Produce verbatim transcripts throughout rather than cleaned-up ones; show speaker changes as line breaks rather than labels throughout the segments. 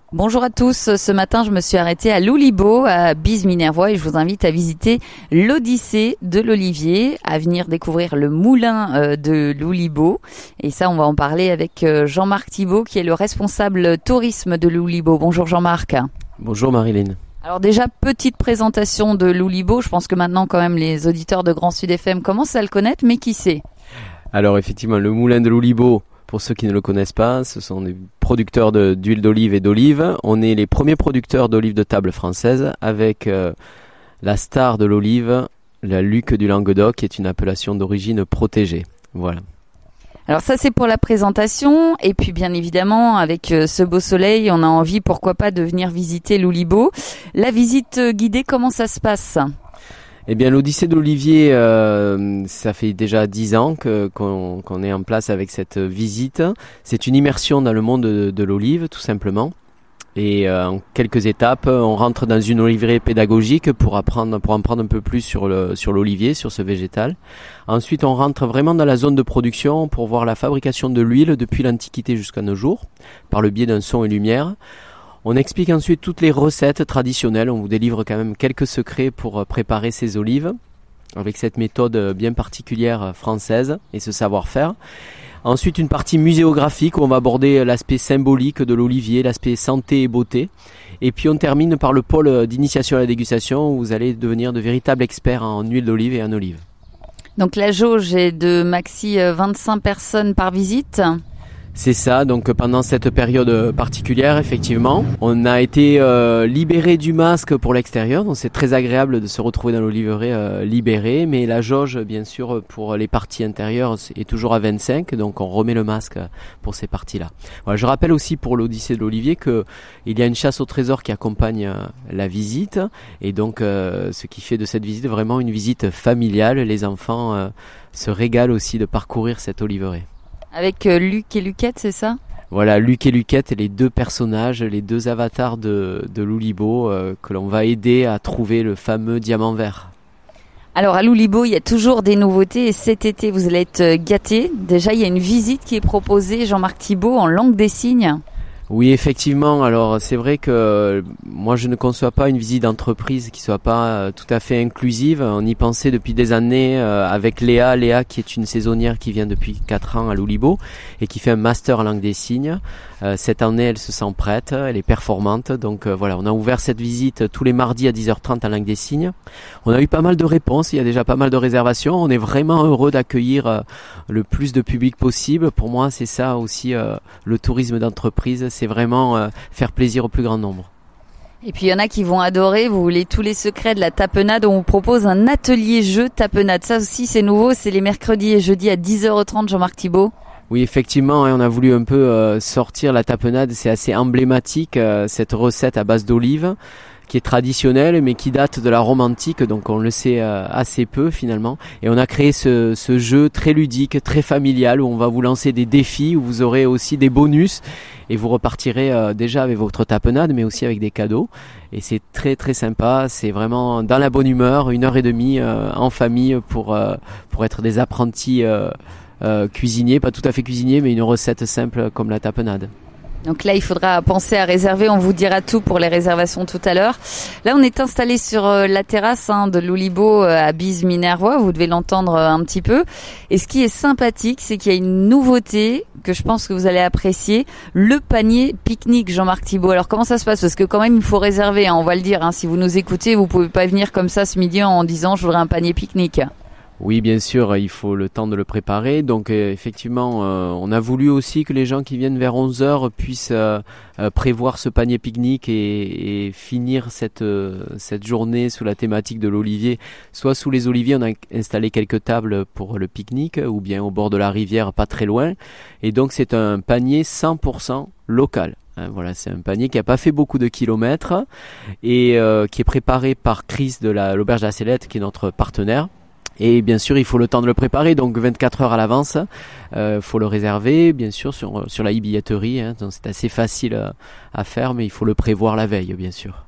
Bonjour à tous, ce matin je me suis arrêtée à Loulibaud, à Bise-Minervois et je vous invite à visiter l'Odyssée de l'Olivier, à venir découvrir le moulin de Loulibaud. Et ça on va en parler avec Jean-Marc Thibault qui est le responsable tourisme de Loulibaud. Bonjour Jean-Marc.
Bonjour Marilyn.
Alors déjà, petite présentation de Loulibaud, je pense que maintenant quand même les auditeurs de Grand Sud F M commencent à le connaître, mais qui c'est ?
Alors effectivement, le moulin de Loulibaud, pour ceux qui ne le connaissent pas, ce sont des producteurs de, d'huile d'olive et d'olive. On est les premiers producteurs d'olive de table française avec euh, la star de l'olive, la Luc du Languedoc, qui est une appellation d'origine protégée. Voilà.
Alors ça c'est pour la présentation et puis bien évidemment avec euh, ce beau soleil on a envie pourquoi pas de venir visiter Loulibaud. La visite guidée, comment ça se passe ?
Eh bien, l'Odyssée de l'Olivier, euh, ça fait déjà dix ans que, qu'on, qu'on est en place avec cette visite. C'est une immersion dans le monde de, de l'olive, tout simplement. Et euh, en quelques étapes, on rentre dans une oliveraie pédagogique pour apprendre, pour en prendre un peu plus sur le, sur l'olivier, sur ce végétal. Ensuite, on rentre vraiment dans la zone de production pour voir la fabrication de l'huile depuis l'Antiquité jusqu'à nos jours, par le biais d'un son et lumière. On explique ensuite toutes les recettes traditionnelles. On vous délivre quand même quelques secrets pour préparer ces olives avec cette méthode bien particulière française et ce savoir-faire. Ensuite, une partie muséographique où on va aborder l'aspect symbolique de l'olivier, l'aspect santé et beauté. Et puis on termine par le pôle d'initiation à la dégustation où vous allez devenir de véritables experts en huile d'olive et en olive.
Donc la jauge est de maxi vingt-cinq personnes par visite.
C'est ça, donc pendant cette période particulière, effectivement, on a été euh, libéré du masque pour l'extérieur, donc c'est très agréable de se retrouver dans l'oliveraie euh, libéré, mais la jauge, bien sûr, pour les parties intérieures est toujours à vingt-cinq, donc on remet le masque pour ces parties-là. Voilà, je rappelle aussi pour l'Odyssée de l'Olivier qu'il y a une chasse au trésor qui accompagne euh, la visite, et donc euh, ce qui fait de cette visite vraiment une visite familiale. Les enfants euh, se régalent aussi de parcourir cette oliveraie.
Avec euh, Luc et Luquette, c'est ça ?
Voilà, Luc et Luquette, les deux personnages, les deux avatars de, de Loulibaud euh, que l'on va aider à trouver le fameux diamant vert.
Alors à Loulibaud, il y a toujours des nouveautés et cet été, vous allez être gâtés. Déjà, il y a une visite qui est proposée, Jean-Marc Thibault, en langue des signes.
Oui, effectivement. Alors, c'est vrai que euh, moi, je ne conçois pas une visite d'entreprise qui soit pas euh, tout à fait inclusive. On y pensait depuis des années euh, avec Léa. Léa, qui est une saisonnière qui vient depuis quatre ans à Loulibaud et qui fait un master en langue des signes. Euh, cette année, elle se sent prête, elle est performante. Donc euh, voilà, on a ouvert cette visite tous les mardis à dix heures trente en langue des signes. On a eu pas mal de réponses, il y a déjà pas mal de réservations. On est vraiment heureux d'accueillir euh, le plus de public possible. Pour moi, c'est ça aussi euh, le tourisme d'entreprise. C'est vraiment euh, faire plaisir au plus grand nombre.
Et puis il y en a qui vont adorer, vous voulez tous les secrets de la tapenade, on vous propose un atelier jeu tapenade. Ça aussi c'est nouveau, c'est les mercredis et jeudis à dix heures trente, Jean-Marc Thibault.
Oui, effectivement, on a voulu un peu euh, sortir la tapenade, c'est assez emblématique, euh, cette recette à base d'olive, qui est traditionnelle, mais qui date de la Rome antique, donc on le sait euh, assez peu finalement. Et on a créé ce, ce jeu très ludique, très familial, où on va vous lancer des défis, où vous aurez aussi des bonus, et vous repartirez euh, déjà avec votre tapenade, mais aussi avec des cadeaux. Et c'est très très sympa, c'est vraiment dans la bonne humeur, une heure et demie euh, en famille pour, euh, pour être des apprentis euh, Euh, cuisinier, pas tout à fait cuisinier, mais une recette simple comme la tapenade.
Donc là, il faudra penser à réserver. On vous dira tout pour les réservations tout à l'heure. Là, on est installé sur euh, la terrasse hein, de Loulibaud euh, à Bise-Minervois. Vous devez l'entendre euh, un petit peu. Et ce qui est sympathique, c'est qu'il y a une nouveauté que je pense que vous allez apprécier. Le panier pique-nique, Jean-Marc Thibault. Alors, comment ça se passe ? Parce que quand même, il faut réserver. Hein, on va le dire. Hein, si vous nous écoutez, vous pouvez pas venir comme ça ce midi en disant « je voudrais un panier pique-nique ».
Oui, bien sûr, il faut le temps de le préparer. Donc euh, effectivement, euh, on a voulu aussi que les gens qui viennent vers onze heures puissent euh, euh, prévoir ce panier pique-nique et, et finir cette, euh, cette journée sous la thématique de l'olivier. Soit sous les oliviers, on a installé quelques tables pour le pique-nique, ou bien au bord de la rivière, pas très loin. Et donc c'est un panier cent pour cent local. Voilà, c'est un panier qui n'a pas fait beaucoup de kilomètres et euh, qui est préparé par Chris de la, l'Auberge de la Célette, qui est notre partenaire. Et bien sûr, il faut le temps de le préparer, donc vingt-quatre heures à l'avance. Il euh, faut le réserver, bien sûr, sur, sur la e-billetterie. Hein, donc c'est assez facile à, à faire, mais il faut le prévoir la veille, bien sûr.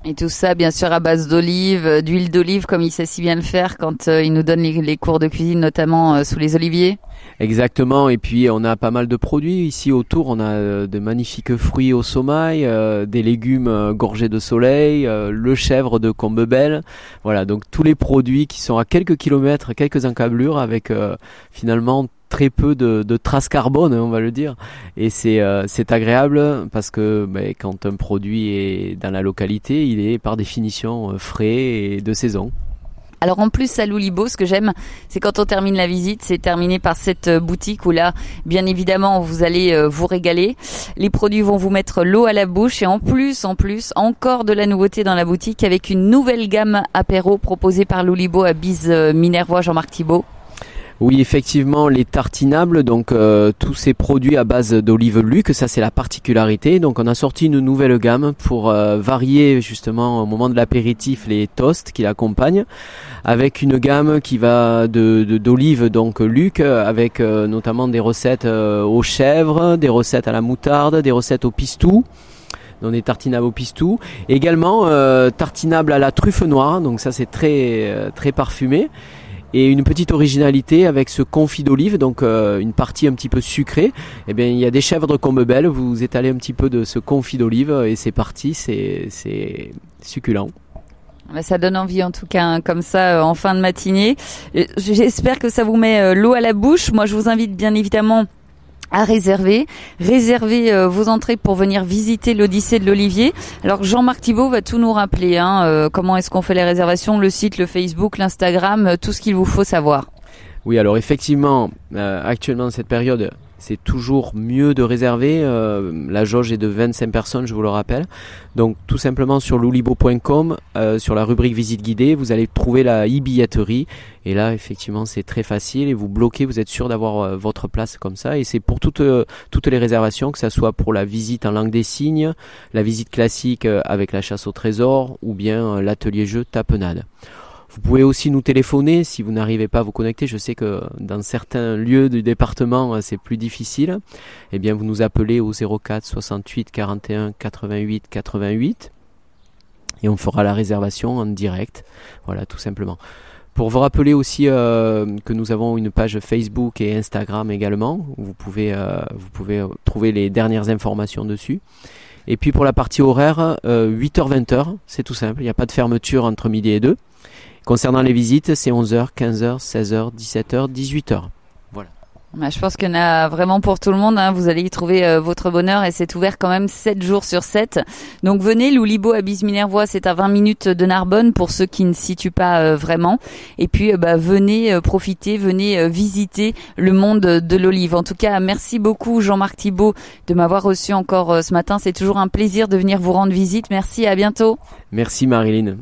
Et tout ça, bien sûr, à base d'olive, d'huile d'olive, comme il sait si bien le faire quand euh, il nous donne les, les cours de cuisine, notamment euh, sous les oliviers.
Exactement, et puis on a pas mal de produits ici autour, on a euh, de magnifiques fruits au sommeil, euh, des légumes euh, gorgés de soleil, euh, le chèvre de Combebel, voilà, donc tous les produits qui sont à quelques kilomètres, quelques encablures, avec euh, finalement très peu de, de traces carbone, on va le dire, et c'est euh, c'est agréable parce que ben, quand un produit est dans la localité, il est par définition euh, frais et de saison.
Alors en plus à Loulibo, ce que j'aime, c'est quand on termine la visite, c'est terminé par cette boutique où là, bien évidemment, vous allez vous régaler. Les produits vont vous mettre l'eau à la bouche et en plus, en plus, encore de la nouveauté dans la boutique avec une nouvelle gamme apéro proposée par Loulibo à Bise Minervois, Jean-Marc Thibault.
Oui, effectivement, les tartinables, donc euh, tous ces produits à base d'olive Luc, ça c'est la particularité. Donc on a sorti une nouvelle gamme pour euh, varier justement au moment de l'apéritif les toasts qui l'accompagnent, avec une gamme qui va de, de d'olive donc Luc, avec euh, notamment des recettes euh, aux chèvres, des recettes à la moutarde, des recettes au pistou. Donc des tartinables au pistou, également euh, tartinables à la truffe noire, donc ça c'est très euh, très parfumé. Et une petite originalité avec ce confit d'olive, donc euh, une partie un petit peu sucrée. Eh bien, il y a des chèvres de Combebel, vous étalez un petit peu de ce confit d'olive et c'est parti, c'est c'est succulent.
Ça donne envie en tout cas, hein, comme ça, en fin de matinée. J'espère que ça vous met l'eau à la bouche. Moi, je vous invite bien évidemment à réserver, réserver euh, vos entrées pour venir visiter l'Odyssée de l'Olivier. Alors Jean-Marc Thibault va tout nous rappeler, hein, euh, comment est-ce qu'on fait les réservations, le site, le Facebook, l'Instagram, euh, tout ce qu'il vous faut savoir.
Oui, alors effectivement, euh, actuellement dans cette période, c'est toujours mieux de réserver. Euh, la jauge est de vingt-cinq personnes, je vous le rappelle. Donc tout simplement sur loulibo point com, euh, sur la rubrique visite guidée, vous allez trouver la e-billetterie. Et là, effectivement, c'est très facile et vous bloquez, vous êtes sûr d'avoir euh, votre place comme ça. Et c'est pour toutes, euh, toutes les réservations, que ça soit pour la visite en langue des signes, la visite classique euh, avec la chasse au trésor ou bien euh, l'atelier jeu tapenade. Vous pouvez aussi nous téléphoner si vous n'arrivez pas à vous connecter. Je sais que dans certains lieux du département, c'est plus difficile. Eh bien, vous nous appelez au zéro quatre soixante-huit quarante et un quatre-vingt-huit quatre-vingt-huit et on fera la réservation en direct. Voilà, tout simplement. Pour vous rappeler aussi euh, que nous avons une page Facebook et Instagram également. Vous pouvez, euh, vous pouvez trouver les dernières informations dessus. Et puis pour la partie horaire, euh, huit heures vingt heures, c'est tout simple. Il n'y a pas de fermeture entre midi et deux. Concernant les visites, c'est onze heures, quinze heures, seize heures, dix-sept heures, dix-huit heures. Voilà.
Bah, je pense qu'il y en a vraiment pour tout le monde, hein. Vous allez y trouver euh, votre bonheur et c'est ouvert quand même sept jours sur sept. Donc venez, Loulibo à Bise Minervois, c'est à vingt minutes de Narbonne pour ceux qui ne situent pas euh, vraiment. Et puis euh, bah, venez euh, profiter, venez euh, visiter le monde de l'olive. En tout cas, merci beaucoup Jean-Marc Thibault de m'avoir reçu encore euh, ce matin. C'est toujours un plaisir de venir vous rendre visite. Merci, à bientôt.
Merci Marilyn.